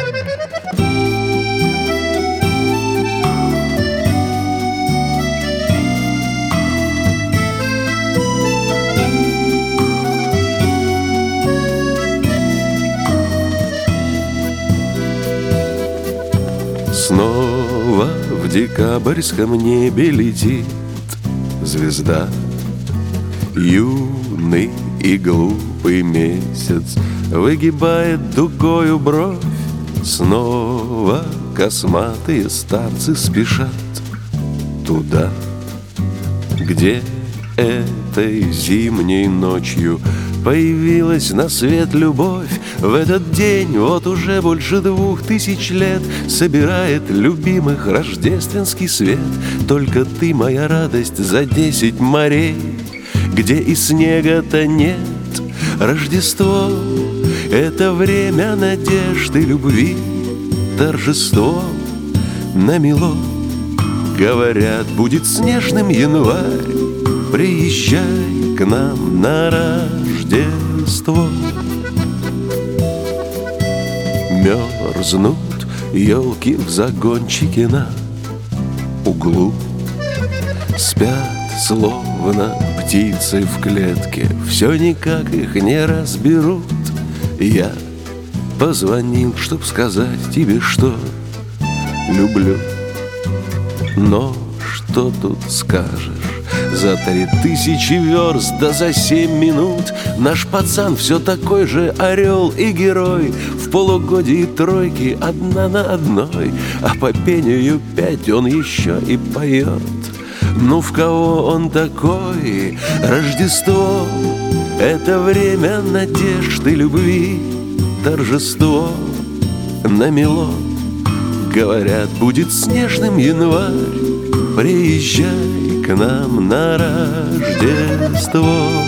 Снова в декабрьском небе летит звезда. Юный и глупый месяц выгибает дугою бровь. Снова косматые старцы спешат туда, где этой зимней ночью появилась на свет любовь. В этот день вот уже больше 2000 лет собирает любимых рождественский свет. Только ты, моя радость, за 10 морей, где и снега-то нет. Рождество — это время надежды, любви, торжество намело. Говорят, будет снежным январь, приезжай к нам на Рождество. Мерзнут елки в загончике на углу, спят словно птицы в клетке, все никак их не разберут. Я позвонил, чтоб сказать тебе, что люблю. Но что тут скажешь? За 3000 верст, да за 7 минут наш пацан все такой же орел и герой. В полугодии тройки одна на одной, а по пению 5 он еще и поет. Ну в кого он такой? Рождество — это время надежды, любви, торжество намело. Говорят, будет снежным январь, приезжай к нам на Рождество.